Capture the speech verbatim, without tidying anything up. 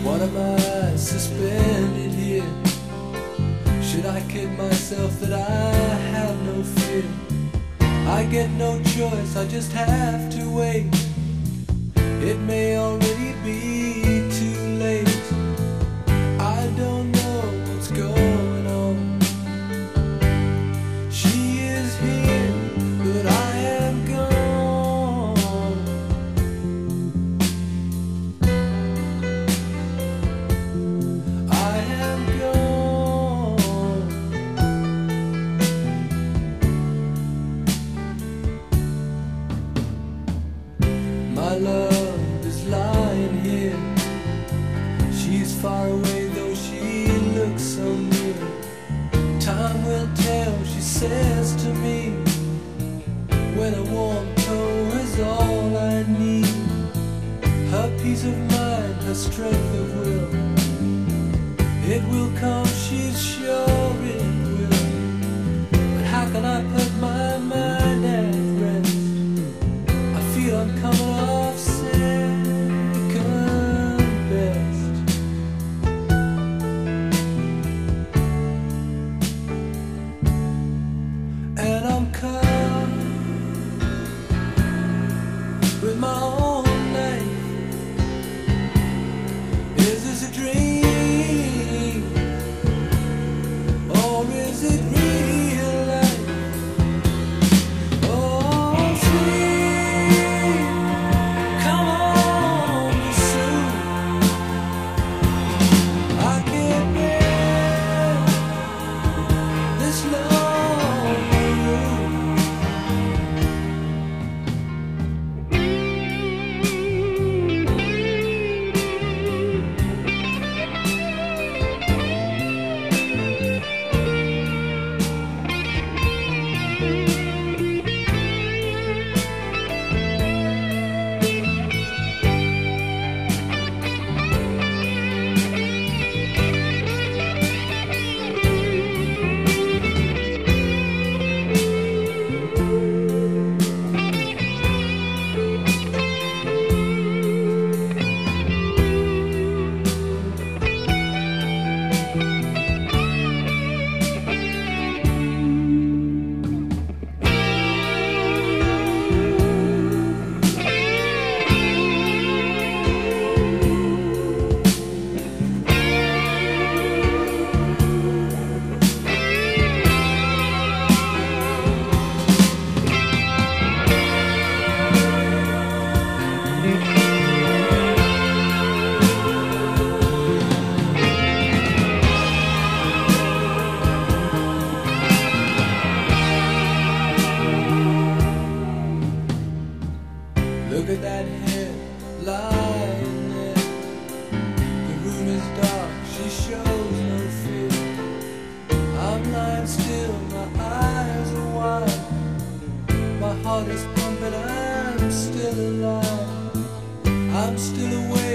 What am I suspended here? Should I kid myself that I have no fear? I get no choice, I just have to wait. It may already be too late. I don't know what's going on. She is here, but I am gone. I am gone. My love is lying here. She's far away though she looks so near. Time will tell, she says to me, when a warm toe is all I need. Her peace of mind, her strength of will. It will come, she's sure it will. But how can I put my mind at rest? I feel I'm coming off second best. And I'm caught with my own knife. Is this a dream? Or is it real life? Oh, sweet, come on soon. I can't bear this lonely room. Look at that head lying there. The room is dark, she shows no fear. I'm lying still, my eyes are wide. My heart is pumping, I'm still alive. I'm still awake.